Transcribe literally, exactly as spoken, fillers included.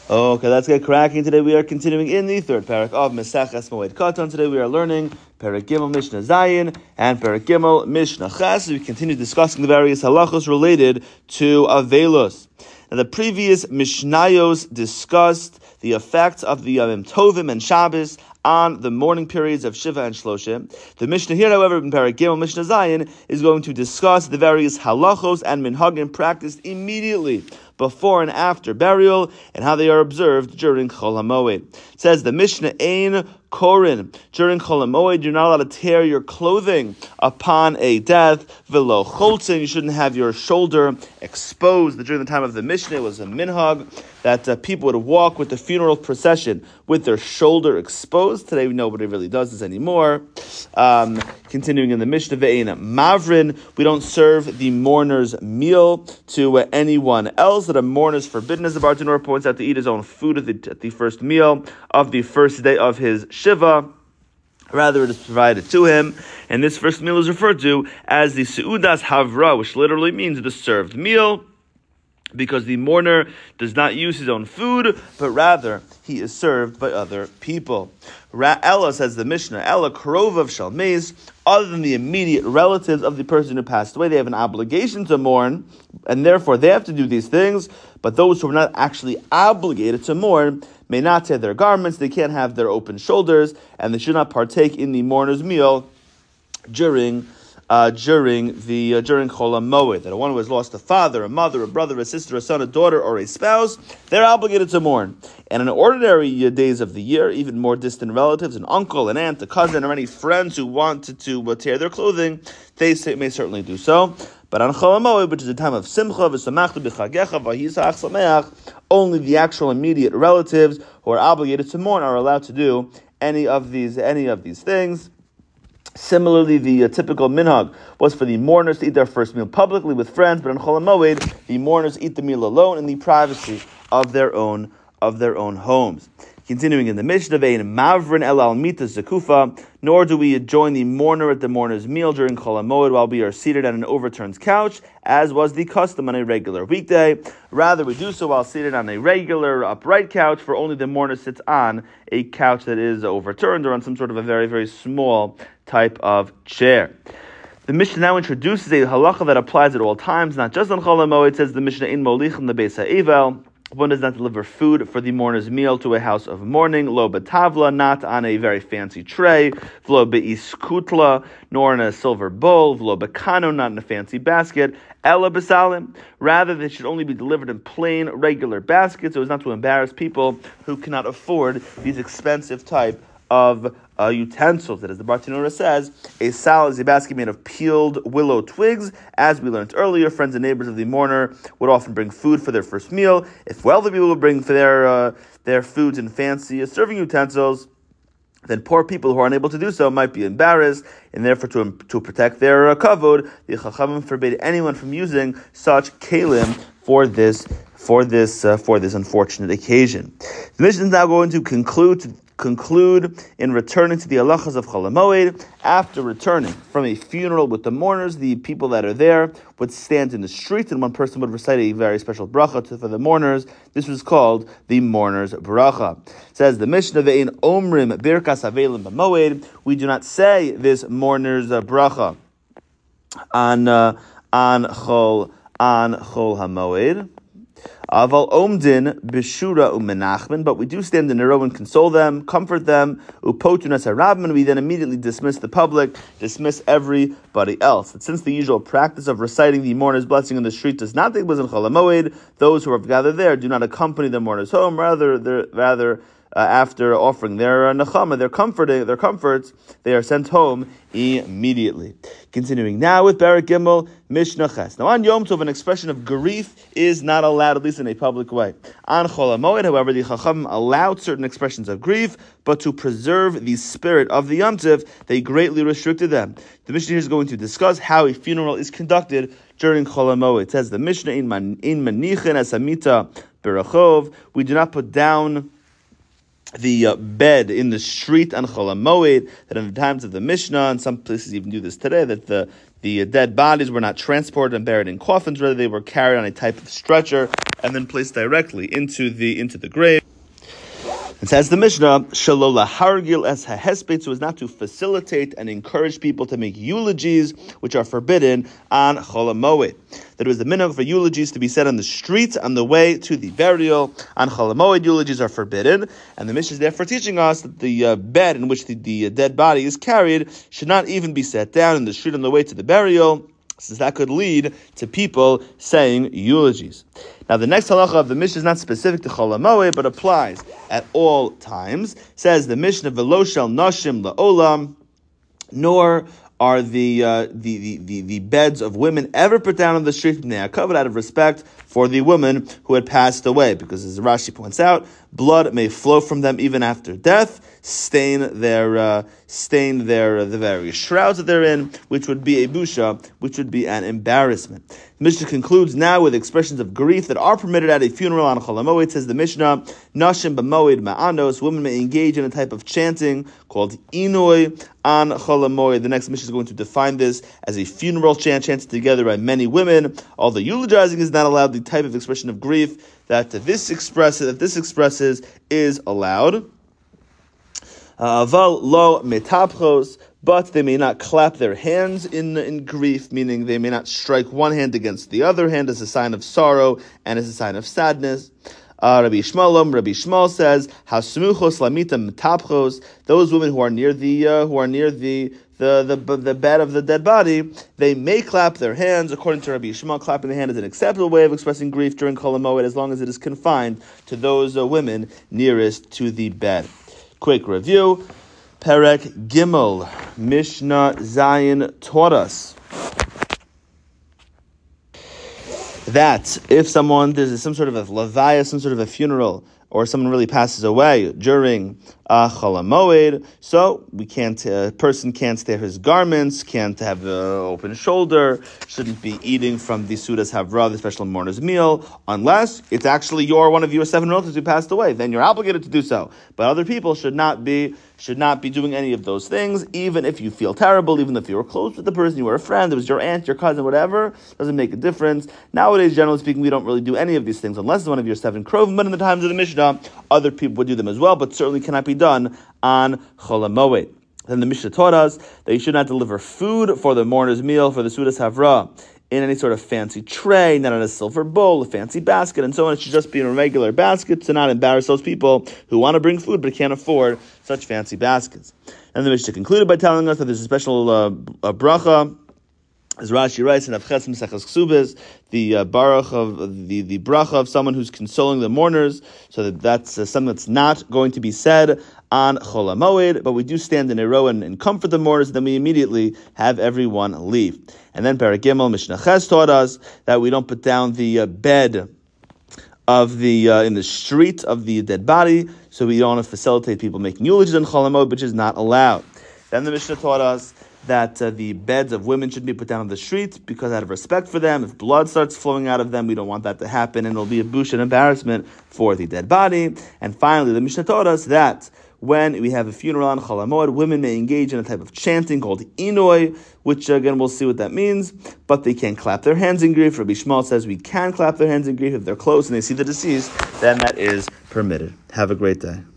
Okay, let's get cracking. Today we are continuing in the third parak of Maseches Moed Katan. Today we are learning Parak Gimel Mishnah Zayin and Parak Gimel Mishnah Ches. We continue discussing the various halachos related to Avelos. Now the previous Mishnayos discussed the effects of the Yom Tovim and Shabbos on the morning periods of Shiva and Shloshim. The Mishnah here, however, in Parak Gimel Mishnah Zayin, is going to discuss the various halachos and minhagim practiced immediately before and after burial, and how they are observed during Chol HaMoed. It says the Mishnah, Ein Korin, during Chol HaMoed, you're not allowed to tear your clothing upon a death. Velo Choltzin, you shouldn't have your shoulder exposed. During the time of the Mishnah, it was a minhag that uh, people would walk with the funeral procession with their shoulder exposed. Today, nobody really does this anymore. Um, continuing in the Mishnah, Ve'ein Mavrin, we don't serve the mourner's meal to uh, anyone else. That a mourner is forbidden, as the Bartanura points out, to eat his own food at the, at the first meal of the first day of his Shiva. Rather, it is provided to him. And this first meal is referred to as the Seudas Havra, which literally means the served meal, because the mourner does not use his own food, but rather he is served by other people. Ra- Ella, says the Mishnah, Ella Krov of Shalmez, other than the immediate relatives of the person who passed away, they have an obligation to mourn, and therefore they have to do these things, but those who are not actually obligated to mourn may not tear their garments, they can't have their open shoulders, and they should not partake in the mourner's meal during Uh, during the uh, during Chol HaMoed. That one who has lost a father, a mother, a brother, a sister, a son, a daughter, or a spouse, they're obligated to mourn. And in ordinary uh, days of the year, even more distant relatives, an uncle, an aunt, a cousin, or any friends who wanted to uh, tear their clothing, they say, may certainly do so. But on Chol HaMoed, which is a time of Simcha, v'samachtu b'chagecha, v'hisach sameach, only the actual immediate relatives who are obligated to mourn are allowed to do any of these any of these things. Similarly, the uh, typical minhag was for the mourners to eat their first meal publicly with friends, but on Chol HaMoed, the mourners eat the meal alone in the privacy of their own of their own homes. Continuing in the Mishnah, Ve'ein Mavrin el al mita zekufa, nor do we join the mourner at the mourner's meal during Chol HaMoed while we are seated on an overturned couch, as was the custom on a regular weekday. Rather, we do so while seated on a regular upright couch, for only the mourner sits on a couch that is overturned or on some sort of a very, very small type of chair. The Mishnah now introduces a halacha that applies at all times, not just on Chol HaMoed. It says the Mishnah, in molichin lebeis ha'evel, one does not deliver food for the mourner's meal to a house of mourning, lo betavla, not on a very fancy tray, v'lo beiskutla, nor in a silver bowl, v'lo bekano, not in a fancy basket, ela besalim. Rather, they should only be delivered in plain, regular baskets, so as not to embarrass people who cannot afford these expensive type of uh, utensils. That, as the Bartanura says, a sal is a basket made of peeled willow twigs. As we learned earlier, friends and neighbors of the mourner would often bring food for their first meal. If wealthy people would bring for their uh, their foods in fancy serving utensils, then poor people who are unable to do so might be embarrassed, and therefore to to protect their uh, kavod, the Chachamim forbade anyone from using such kalim for this for this uh, for this unfortunate occasion. The Mishnah is now going to conclude to conclude in returning to the halachas of Chol HaMoed. After returning from a funeral with the mourners, the people that are there would stand in the street, and one person would recite a very special bracha to, for the mourners. This was called the mourner's bracha. It says the Mishnah, Ve'ein omrim birkas avelim b'moed, we do not say this mourner's uh, bracha on uh, on Chol on Chol HaMoed. Aval omdin b'shura umenachman, but we do stand in a row and console them, comfort them. Upotunas harabman, we then immediately dismiss the public, dismiss everybody else. But since the usual practice of reciting the mourner's blessing in the street does not take place in Chol HaMoed, those who are gathered there do not accompany the mourners home. Rather, rather. Uh, after offering their uh, nechama, their comforting, their comforts, they are sent home immediately. Continuing now with Parak Gimel Mishnah Ches. Now on Yom Tov, an expression of grief is not allowed, at least in a public way. On Chol HaMoed, however, the Chacham allowed certain expressions of grief, but to preserve the spirit of the Yom Tov, they greatly restricted them. The Mishnah is going to discuss how a funeral is conducted during Chol HaMoed. It says the Mishnah, in manichin as hamita berachov, we do not put down the uh, bed in the street on Chol HaMoed, that in the times of the Mishnah, and some places even do this today, that the the uh, dead bodies were not transported and buried in coffins, rather they were carried on a type of stretcher and then placed directly into the into the grave. It says the Mishnah, Shalola hargil es hahespet, so as not to facilitate and encourage people to make eulogies, which are forbidden on Chol HaMoed. That it was the minhag for eulogies to be said on the street on the way to the burial. On Chol HaMoed, eulogies are forbidden, and the Mishnah is therefore teaching us that the uh, bed in which the, the dead body is carried should not even be set down in the street on the way to the burial, since that could lead to people saying eulogies. Now, the next halacha of the Mishnah is not specific to Chol HaMoed, but applies at all times. Says the Mishnah, V'lo shel nashim la'olam, nor are the, uh, the, the, the, the beds of women ever put down on the street, and they are covered out of respect for the woman who had passed away, because as Rashi points out, blood may flow from them even after death, stain their uh, stain their uh, the various shrouds that they're in, which would be a busha, which would be an embarrassment. The Mishnah concludes now with expressions of grief that are permitted at a funeral on Chol HaMoed. Says the Mishnah, Nashim b'moed ma'anos, women may engage in a type of chanting called inoi on Chol HaMoed. The next Mishnah is going to define this as a funeral chant chanted together by many women. Although eulogizing is not allowed, the type of expression of grief that this expresses that this expresses is allowed. Aval lo metapchos, but they may not clap their hands in in grief, meaning they may not strike one hand against the other hand as a sign of sorrow and as a sign of sadness. Uh, Rabbi Shmuel, Rabbi Shmuel says, "Hasmuchos lamita metapchos." Those women who are near the uh, who are near the The, the the bed of the dead body, they may clap their hands. According to Rabbi Shmuel, clapping the hand is an acceptable way of expressing grief during Chol HaMoed, as long as it is confined to those uh, women nearest to the bed. Quick review. Perek Gimel, Mishnah Zayin taught us that if someone, there's some sort of a levaya, some sort of a funeral, or someone really passes away during uh, Chol HaMoed, so we can't, a uh, person can't tear his garments, can't have an open shoulder, shouldn't be eating from the Sudas Havra, the special mourner's meal, unless it's actually your one of your seven relatives who passed away. Then you're obligated to do so. But other people should not be should not be doing any of those things, even if you feel terrible, even if you were close with the person, you were a friend, it was your aunt, your cousin, whatever, doesn't make a difference. Nowadays, generally speaking, we don't really do any of these things unless it's one of your seven krovim, but in the times of the Mishnah, other people would do them as well, but certainly cannot be done on Chol HaMoed. Then the Mishnah taught us that you should not deliver food for the mourner's meal, for the Sudas Havra, in any sort of fancy tray, not in a silver bowl, a fancy basket, and so on. It should just be in a regular basket to not embarrass those people who want to bring food but can't afford such fancy baskets. And the Mishnah concluded by telling us that there's a special uh, a bracha, as Rashi writes in Avches Mesechus Ksubis, the uh, baruch of the, the bracha of someone who's consoling the mourners, so that that's uh, something that's not going to be said on Chol HaMoed, but we do stand in a row and, and comfort the mourners, then we immediately have everyone leave. And then Perek Gimel, Mishnah Ches taught us that we don't put down the uh, bed of the uh, in the street of the dead body, so we don't want to facilitate people making eulogies on Chol HaMoed, which is not allowed. Then the Mishnah taught us that uh, the beds of women shouldn't be put down on the street, because out of respect for them, if blood starts flowing out of them, we don't want that to happen, and it'll be a bush and embarrassment for the dead body. And finally, the Mishnah taught us that when we have a funeral on Chol HaMoed, women may engage in a type of chanting called inoi, which again we'll see what that means, but they can't clap their hands in grief. Rabbi Shmuel says we can clap their hands in grief if they're close and they see the deceased, then that is permitted. Have a great day.